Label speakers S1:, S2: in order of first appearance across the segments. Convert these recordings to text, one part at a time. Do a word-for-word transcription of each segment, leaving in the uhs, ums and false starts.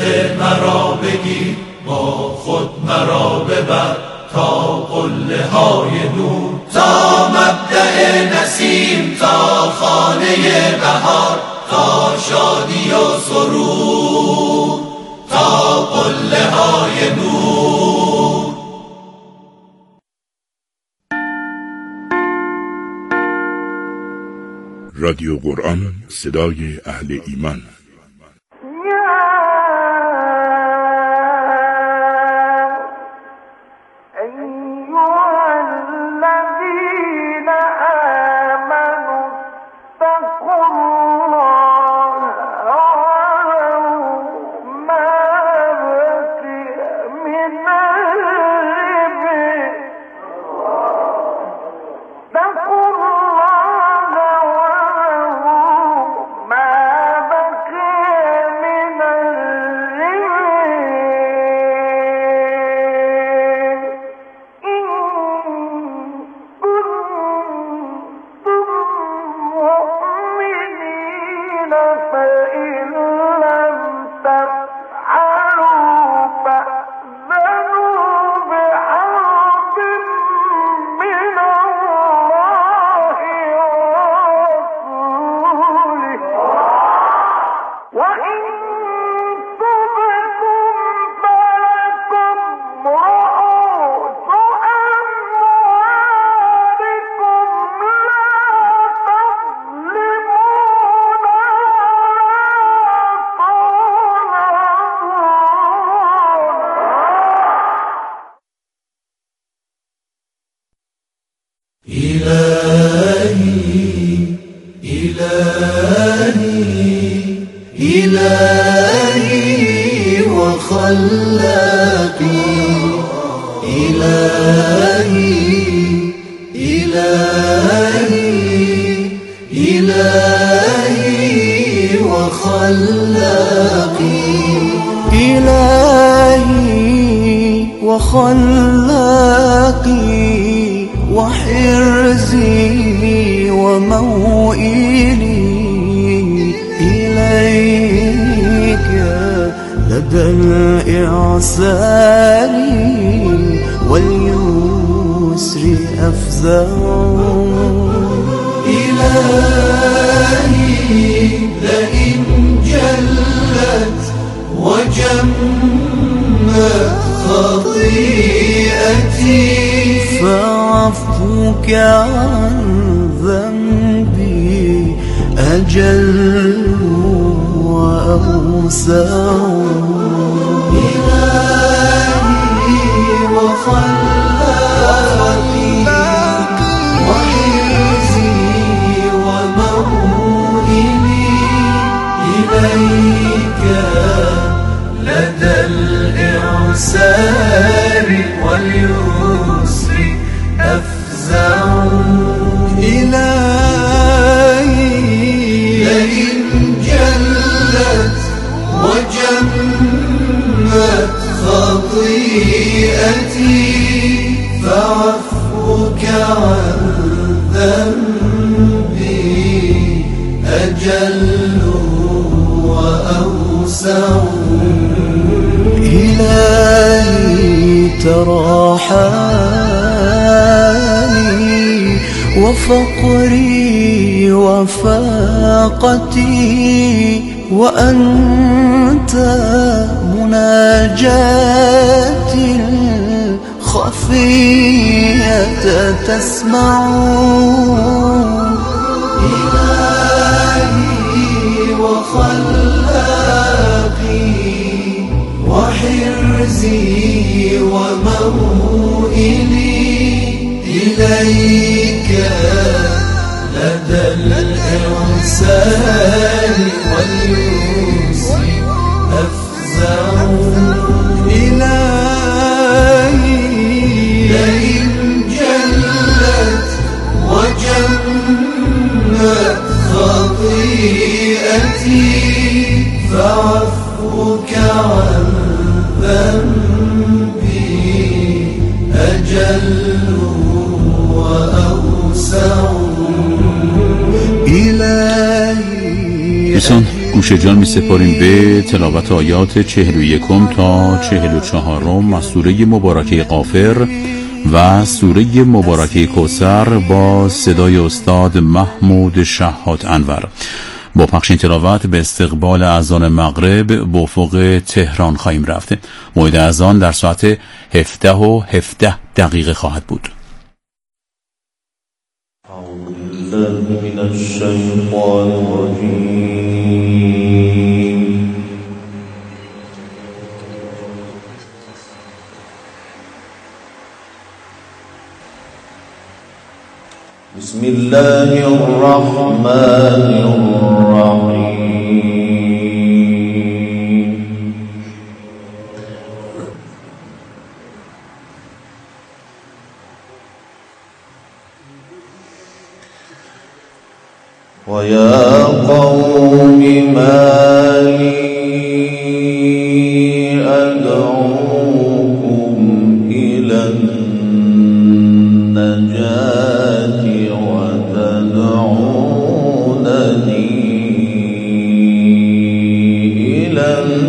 S1: مرا بگیر، با خود مرا ببر تا قله های نور، تا مبدأ نسیم، تا خانه بهار، تا شادی و سرور، تا قله های نور.
S2: رادیو قرآن، صدای اهل ایمان.
S1: إلهي إلهي إلهي وخلاقي، إلهي إلهي إلهي وخلاقي، إلهي وخلاقي وحرزي وموئلي إليك لدى الإعسار واليسر أفزع. إلهي لئن جلت وجمت خطيئتي فعفوك عن ذنبي أجل وأوسع. إلهي وخلاقي وحرزي وموئلي إليك لدى الإعسار واليسر أفزع. إلهي لئن جلت وجمت خطيئتي فعفوك عن ذنبي أجل وأوسع. إلهي ترى حالي وفقري وفاقتي، وأنت مناجاتي الخفية تسمع. إلهي وخلاقي وحرزي وموئلي إليك لدى الإعسار واليسر أفزع. إلهي لئن جلت وجمت خطيئتي فعفوك عن ذنبي أجل وأوسع. إلهي
S3: دوستان گوش جان می سپاریم به تلاوت آیات چهل و یکم تا چهل و چهارم از سوره مبارکه غافر و سوره مبارکه کوثر با صدای استاد محمود شهاد انور. با پخش این تلاوت به استقبال اذان مغرب به افق تهران خواهیم رفت. موعد اذان در ساعت هفده و هفده دقیقه خواهد بود.
S4: أعوذ بالله من الشيطان الرجيم. بسم الله الرحمن الرحيم. ويا قوم ما لي أدعوكم إلى النجاة وتدعونني إلى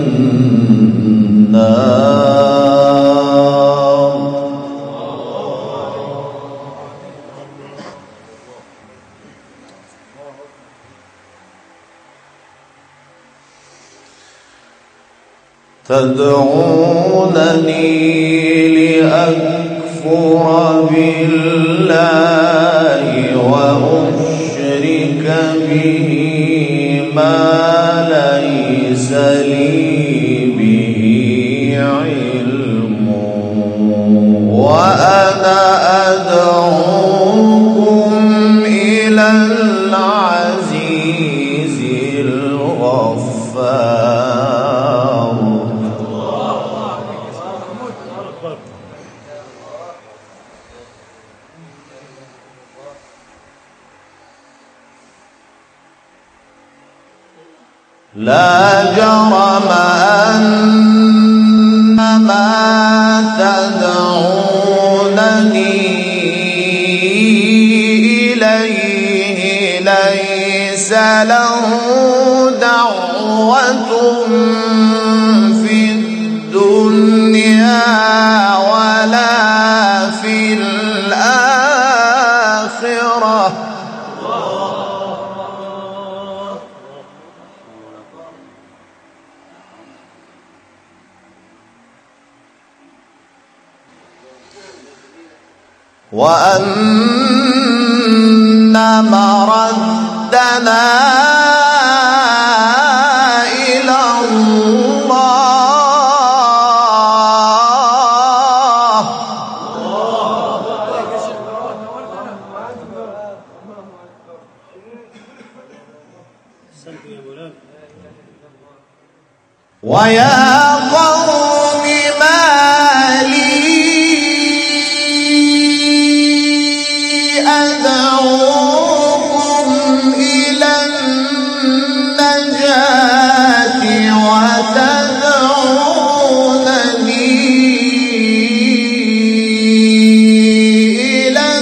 S4: النار. تدعونني لأكفر بالله وأشرك به ما ليس لي به علم، وأنا أدعوكم إلى العزيز الغفار. لا جرم أن ما تدعونني إليه ليس له دعوة في الدنيا ولا في الآخرة. وأن مردنا إلى الله. ويا قوم ما لي أدعوكم إلى النجاة وتدعونني إلى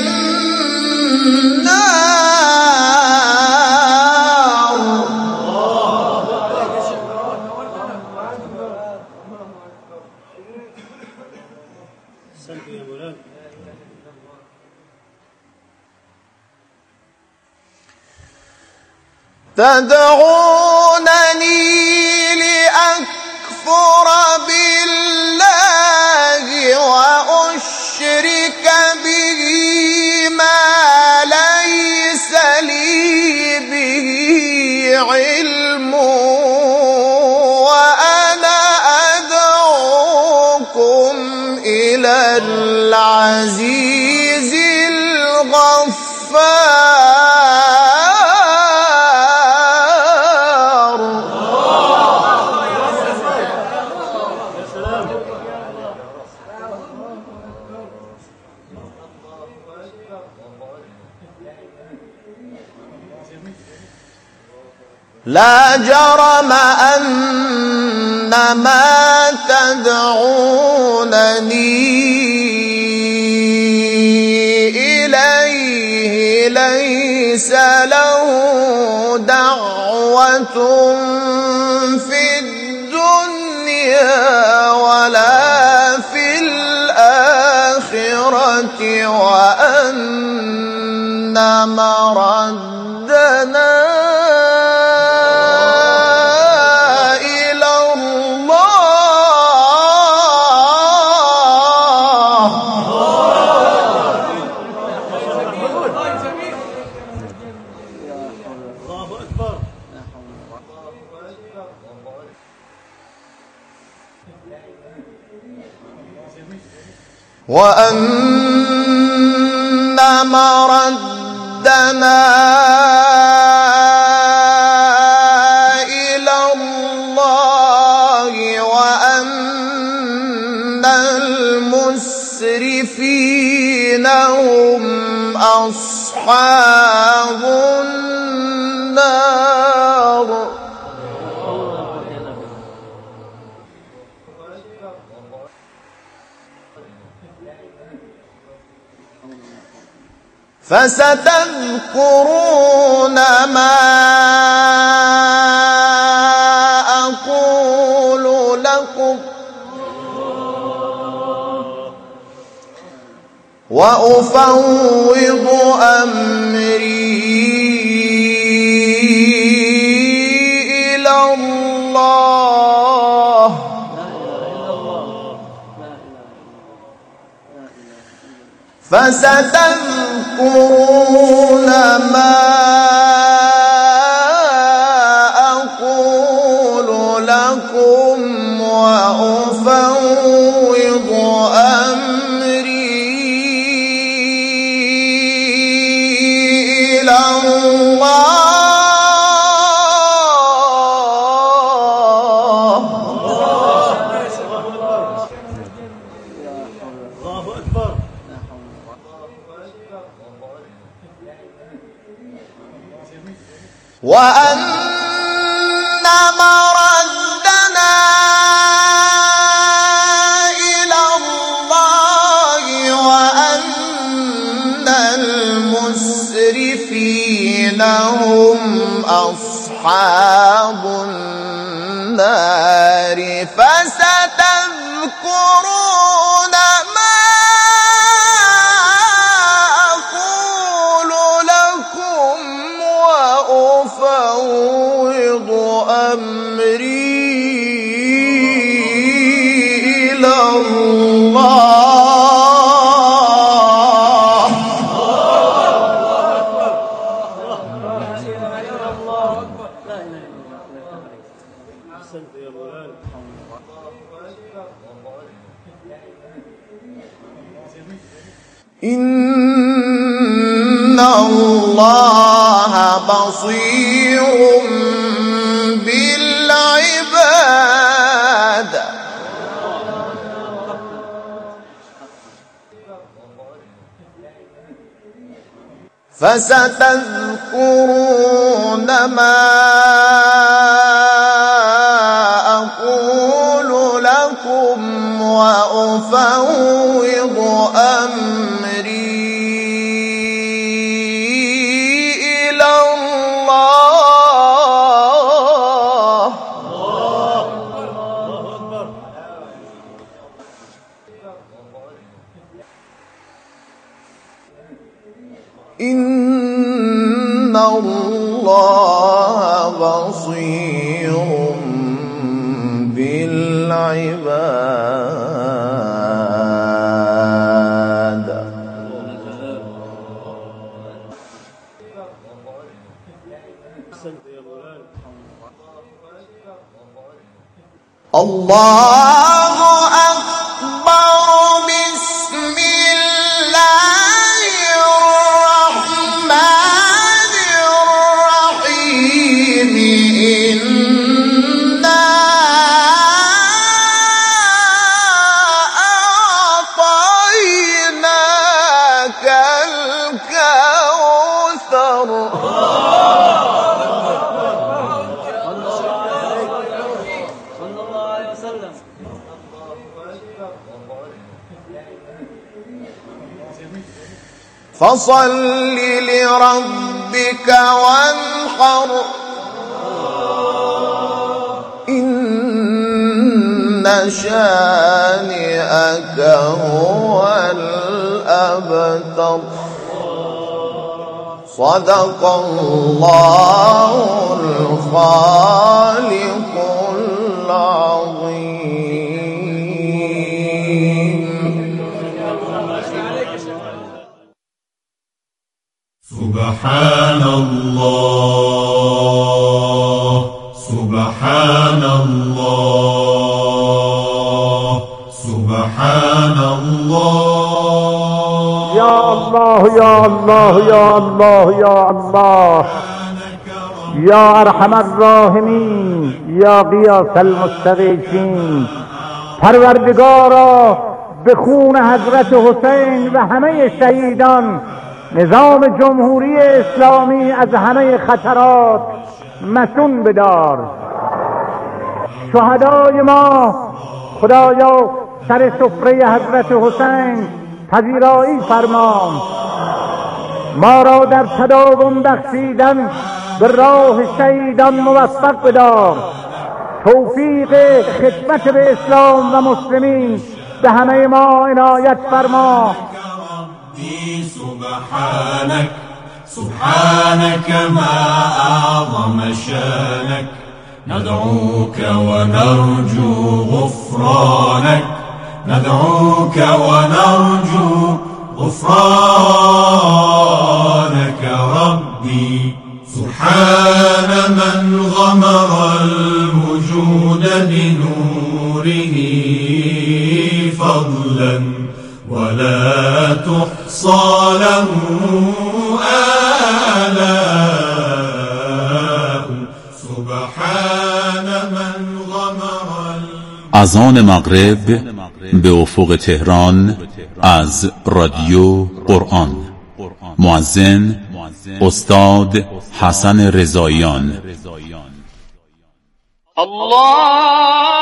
S4: النار. تدعونني لأكفر بالله وأشرك به ما ليس لي به علم، وأنا أدعوكم إلى العزيز الغفار. لا جرم أن ما تدعونني إليه ليس ليس له دعوة في الدنيا ولا في الآخرة وأن مردنا إلى الله. وأن مردنا إلى الله وأن المسرفين هم أصحاب النار. فستذكرون ما أقول لكم وأفوض أمري إلى الله. فستذكرون ما أقول لكم وأفوض أمري إلى الله. وأن مردنا إلى الله وأن المسرفين هم أصحاب النار. فستذكرون ما أقول لكم وأفوض أمري إلى الله. إن الله بصير بالعباد. فستذكرون ما أقول لكم وأفوض أمري إلى الله. إن الله بصير بالعباد. الله أكبر. بسم الله الرحمن الرحيم. إنا أعطيناك الكوثر. فصل لربك وانحر إن شانئك هو الأبتر. صدق الله الخالق العظيم.
S1: سبحان الله سبحان الله سبحان الله.
S5: يا الله يا الله يا الله يا الله يا ارحم الراحمین یا غیاث المستغیثین. پروردگارا به خون حضرت حسین و همه شهیدان نظام جمهوری اسلامی از همه خطرات مصون بدار. شهدای ما خدایا سر سفره حضرت حسین پذیرایی فرما. ما را در تداوم بخشیدن به راه شهیدان موفق بدار. توفیق خدمت به اسلام و مسلمین به همه ما عنایت فرما.
S1: سبحانك سبحانك ما أعظم شانك ندعوك ونرجو غفرانك ندعوك ونرجو غفرانك ربي. سبحان من غمر الوجود بنوره فضلا ولا تحصى له آلاء. سبحان من غمر.
S3: اذان مغرب به افق تهران از رادیو قرآن. مؤذن استاد حسن رضاییان.
S6: الله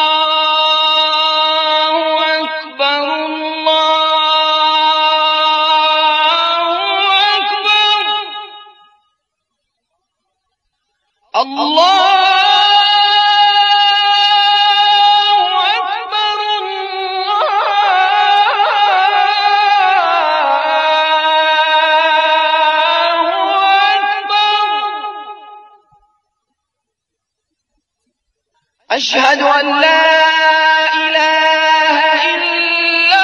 S6: أشهد أن لا إله إلا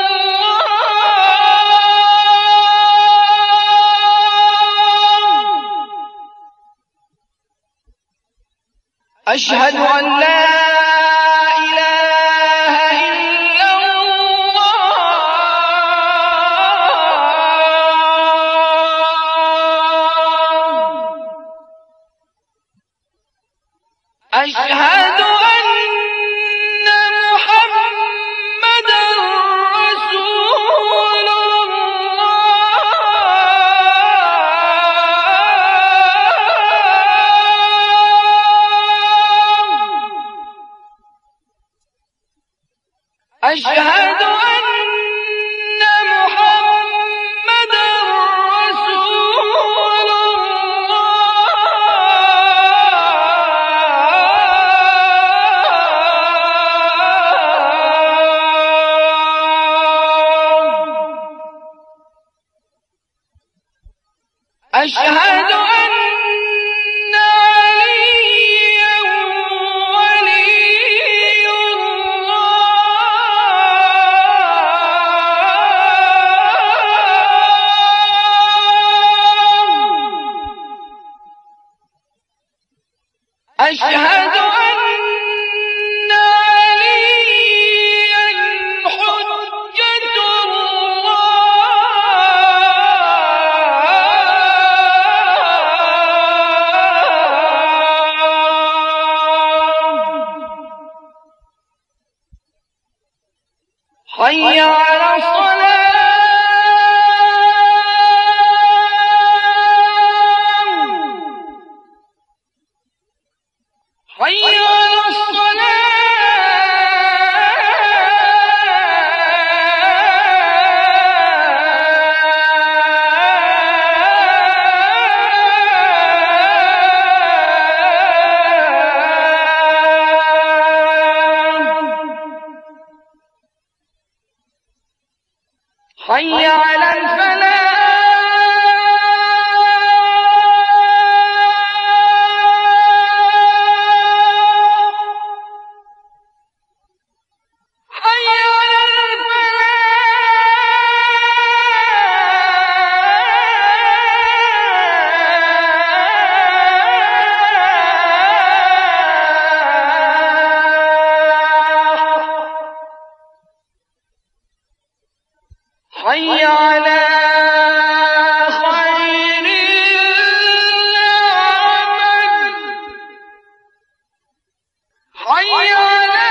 S6: الله. أشهد أن لا إله إلا الله. أشهد أشهد أن محمدا رسول الله. أشهد أشهد أن عليا حجة الله. حي على الصلاة. حي على الصلاة. حي على الفلاح حي على خير العمل حي على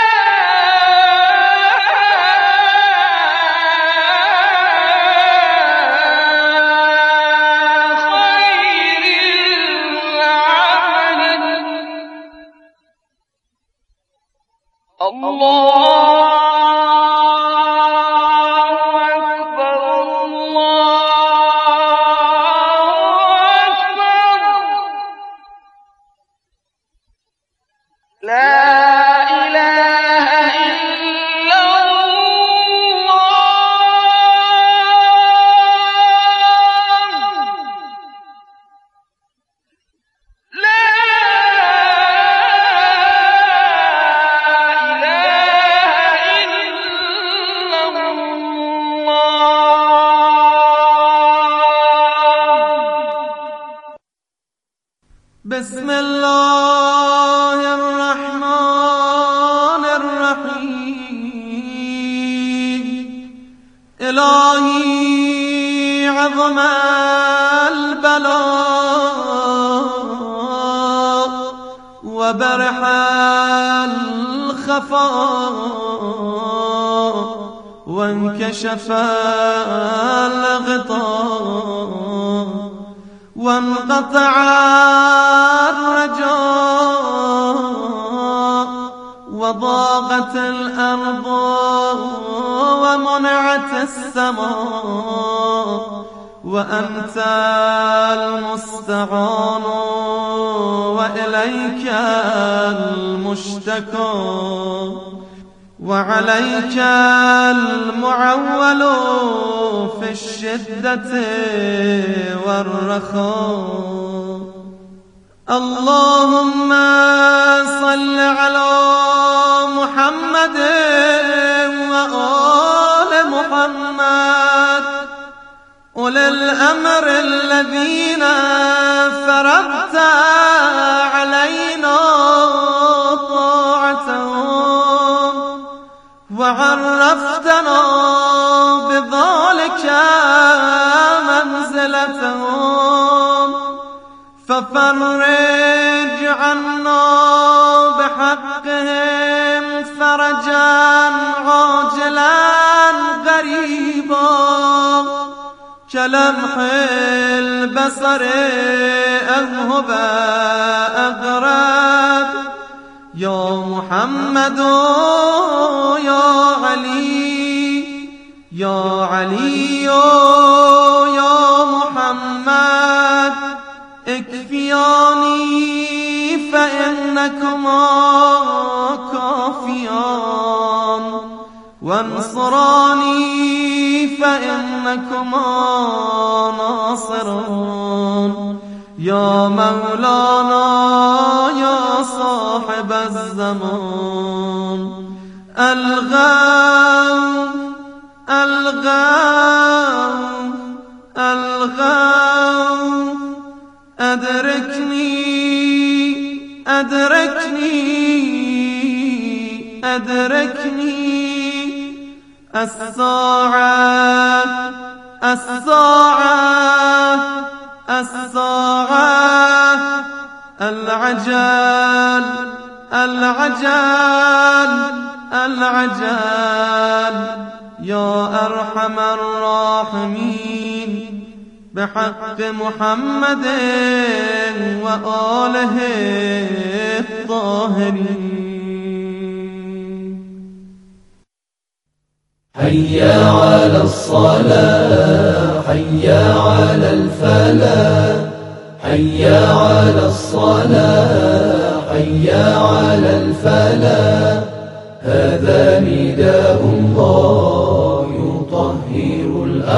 S6: خير العمل الله
S7: بسم الله الرحمن الرحيم إلهي عظم البلاء وبرح الخفاء وانكشف الغطاء وانقطع الرجاء وضاقت الأرض ومنعت السماء وأنت المستعان وإليك المشتكى وعليك المعول في الشدة والرخاء اللهم صل على محمد وآل محمد أولي الأمر الذين فرضت علينا طاعتهم وعرفتنا بذلك منزلتهم ففرج عنا بحقهم فرجا عاجلا غريبا كلمح البصر أذهب أغرب يا محمد يا علي يا علي يا محمد اكفياني فإنكما كافيان وانصراني فإنكما ناصرون يا مولانا يا صاحب الزمان الغوث الغوث الغوث أدركني أدركني أدركني الساعة الساعة الساعة العجل العجل العجل يا أرحم الراحمين بحق محمد وآله الطاهرين.
S8: حي على الصلاة حي على الفلاح حي على الصلاة حي على الفلاح هذا نداء الله يطهر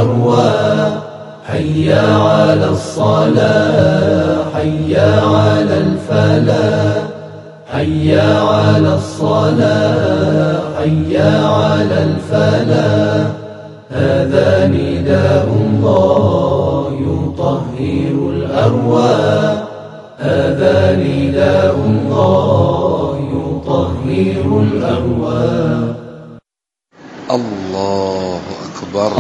S8: الأرواح حي على الصلاة حي على الفلاح حي على الصلاة حي على الفلاح هذا نداء الله يطهر الأرواح هذا نداء الله يطهر الأرواح
S9: الله أكبر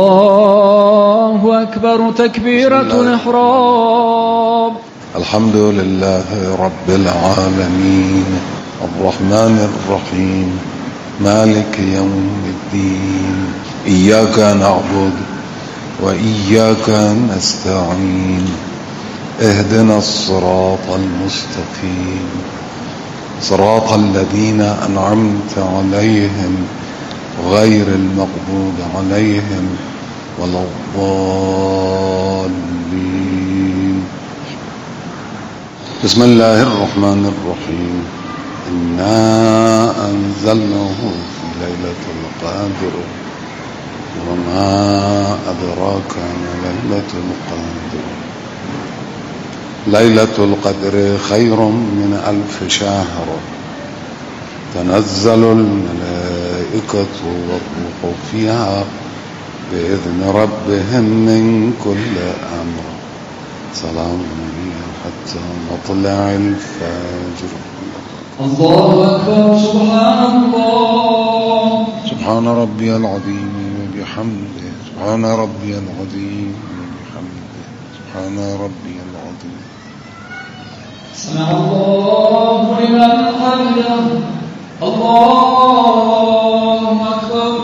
S10: الله أكبر تكبيرة الإحرام.
S9: الحمد لله رب العالمين الرحمن الرحيم مالك يوم الدين إياك نعبد وإياك نستعين اهدنا الصراط المستقيم صراط الذين أنعمت عليهم غير المغضوب عليهم ولا الضالين. بسم الله الرحمن الرحيم إنا أنزلناه في ليلة القدر وما أدراك ما ليلة القدر ليلة القدر خير من ألف شهر تنزل الملائكة والروح فيها بإذن ربهم من كل أمر سلام هي حتى مطلع الفجر.
S10: الله أكبر سبحان الله
S9: سبحان ربي العظيم وبحمده سبحان ربي العظيم وبحمده سبحان ربي العظيم.
S10: سمع الله لمن حمده الله أكبر.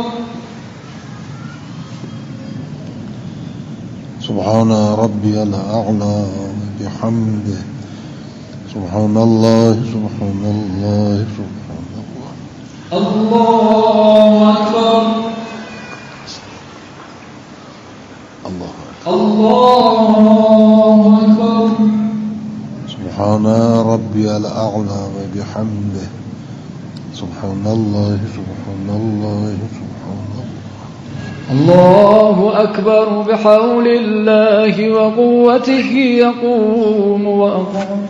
S9: سبحان ربي الأعلى وبحمده سبحان الله سبحان الله سبحان الله.
S10: الله أكبر
S9: الله
S10: الله أكبر.
S9: سبحان ربي الأعلى وبحمده سبحان الله سبحان الله سبحان الله.
S10: الله أكبر بحول الله وقوته يقوم وأقوم.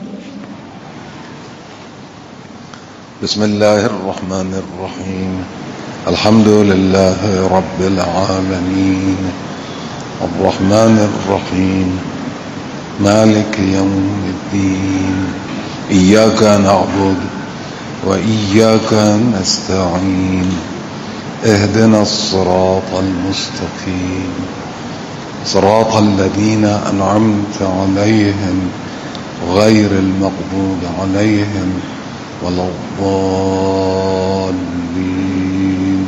S9: بسم الله الرحمن الرحيم الحمد لله رب العالمين الرحمن الرحيم مالك يوم الدين إياك نعبد وإياك نستعين اهدنا الصراط المستقيم صراط الذين أنعمت عليهم غير المغضوب عليهم ولا الضالين.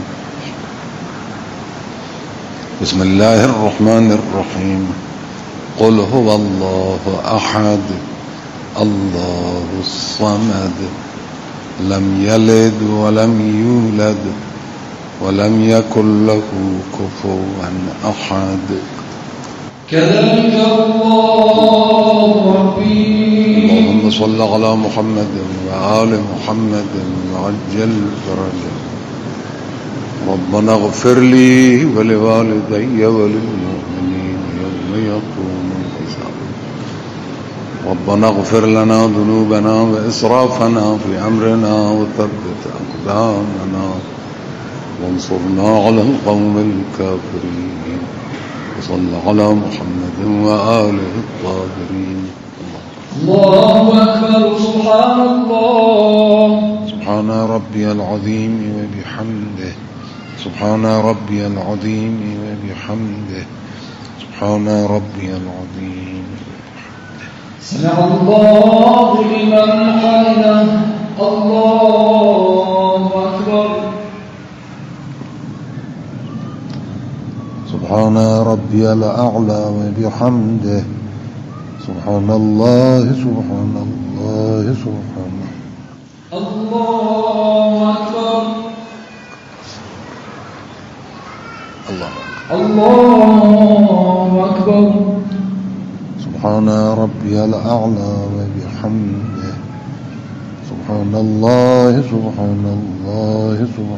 S9: بسم الله الرحمن الرحيم قل هو الله أحد الله الصمد لم يلد ولم يولد ولم يكن له كفوا أحد.
S10: كذلك الله ربي.
S9: اللهم صل على محمد وآل محمد وعجل فرجه. ربنا اغفر لي ولوالدي وللمؤمنين يوم يقوم الحساب. ربنا اغفر لنا ذنوبنا وإسرافنا في أمرنا وثبت أقدامنا وانصرنا على القوم الكافرين. وصلى على محمد وآله الطاهرين.
S10: الله أكبر سبحان الله.
S9: سبحان ربي العظيم وبحمده سبحان ربي العظيم وبحمده سبحان ربي العظيم.
S10: سمع الله لمن حمده الله أكبر.
S9: سبحان ربي الأعلى وبحمده سبحان الله سبحان الله سبحان
S10: الله أكبر.
S9: الله
S10: الله أكبر.
S9: سبحان ربي الأعلى وبحمده سبحان الله سبحان الله سبحان